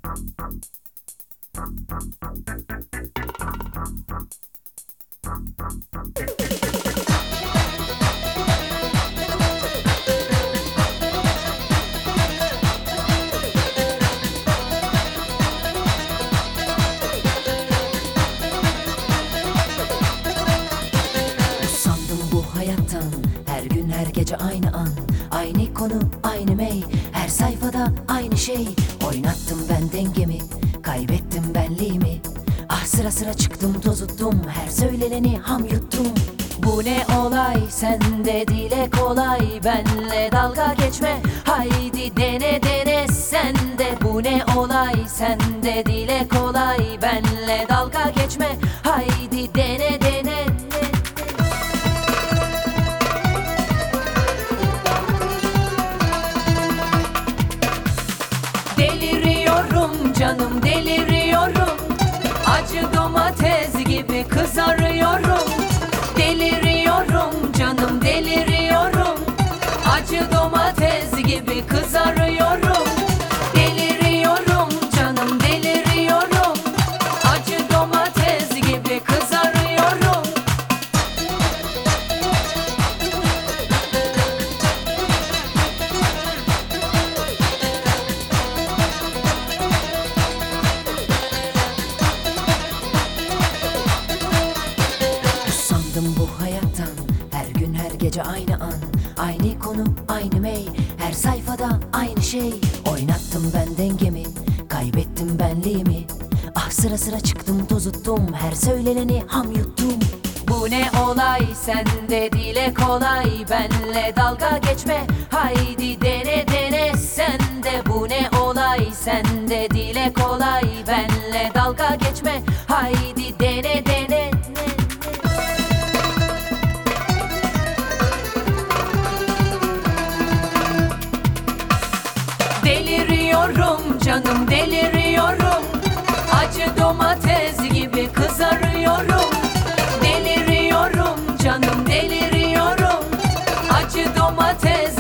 Her gün her gece aynı an, aynı konu, aynı mey. Her sayfada aynı şey. Oynattım ben dengemi, kaybettim benliğimi. Ah sıra sıra çıktım tozuttum, her söyleneni ham yuttum. Bu ne olay, sende dile kolay, benle dalga geçme. Haydi dene dene sen de. Bu ne olay, sende dile kolay, benle dalga geçme. Haydi dene dene. Deliriyorum canım, deliriyorum. Acı domates gibi kızarıyorum. Deliriyorum canım, deliriyorum. Acı domates gibi kızarıyorum. Deliriyorum canım, deliriyorum. Acı domates gibi kızarıyorum. Usandım bu hayattan, her gün her gece aynı an, aynı konu, aynı mey. Her sayfada aynı şey. Oynattım ben dengemi, kaybettim benliğimi. Ah sıra sıra çıktım tozuttum, her söyleneni ham yuttum. Bu ne olay, sende dile kolay, benle dalga geçme. Haydi dene dene sen de. Bu ne olay, sende dile kolay, benle dalga geçme. Haydi dene dene. Deliriyorum canım, deliriyorum. Acı domates gibi kızarıyorum. Deliriyorum canım, deliriyorum. Acı domates